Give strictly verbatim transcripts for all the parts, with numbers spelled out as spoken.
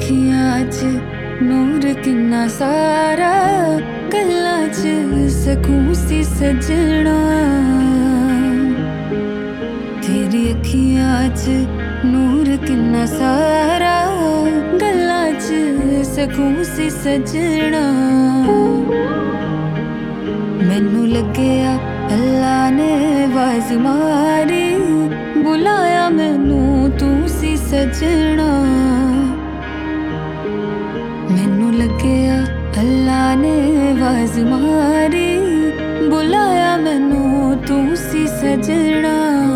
अखियां च नूर किन्ना सारा, गल्लां च सकून सी सजना। तेरी अखियां च नूर किन्ना सारा, गल्लां च सकून सी सजना। मैनू लग्गेआ अल्लाह ने आवाज मारी, बुलाया मैनू तू सी सजना। मैनू लग्गेआ अल्लाह ने आवाज मारी, बुलाया मैनू तू सी सजना।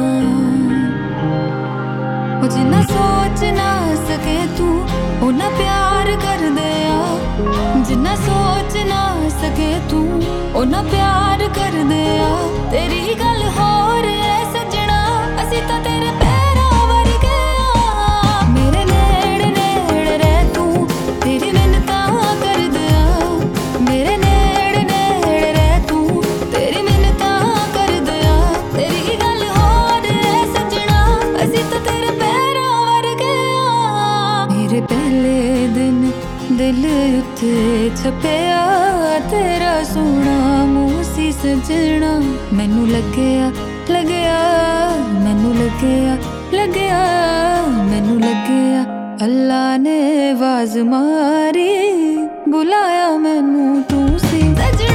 ओ जिन्ना सोच ना सके तू उन्ना प्यार कर दिया, जिन्ना सोच ना सके तू उन्ना प्यार कर दिया। तेरी गल होर है सजना, असी तां तेरे पैरां वर्गे आ। मेरे नेड़े नेड़े रह तू, तेरी मिन्नतां कर दिया। मेरे नेड़े नेड़े रह तू, तेरी मिन्नतां कर दिया। तेरी गल होर है सजना, असी तां तेरे पैरां वर्गे आ। मेरे पहले दिन दिल उत्ते छपिया, तेरा सोना मूंह सी सजना। मैनू लग्गेआ लग्गेआ मैनू लग्गेआ लग्गेआ मैनू लग्गेआ अल्लाह ने आवाज मारी, बुलाया मैनू तू सी सजना।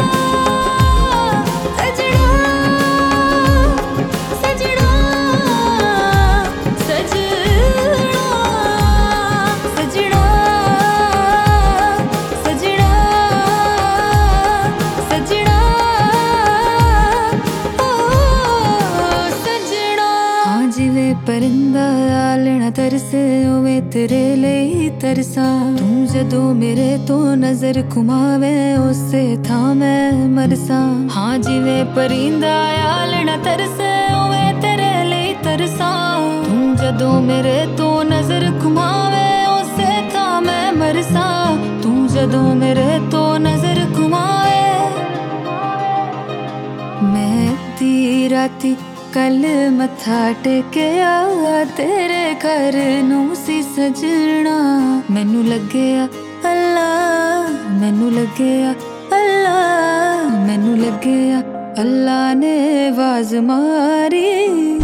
परिंदा आलना तरसे उवे तेरे लिए तरसा। तू जदों मेरे तो नजर घुमावे उसे थां मैं मरसा। हाँ जिवें परिंदा आलना तरसे उवे तेरे लिए तरसा। तू जदों मेरे तो नजर घुमावे उसे थां मैं मरसा। तू जदों मेरे तो नजर घुमावे। मैं दी राती कल मत्था टेकिया, तेरे घर नू सी सजना। मैनू लग्गेआ अल्लाह मैनू लग्गेआ अल्लाह मैनू लग्गेआ अल्लाह ने आवाज मारी,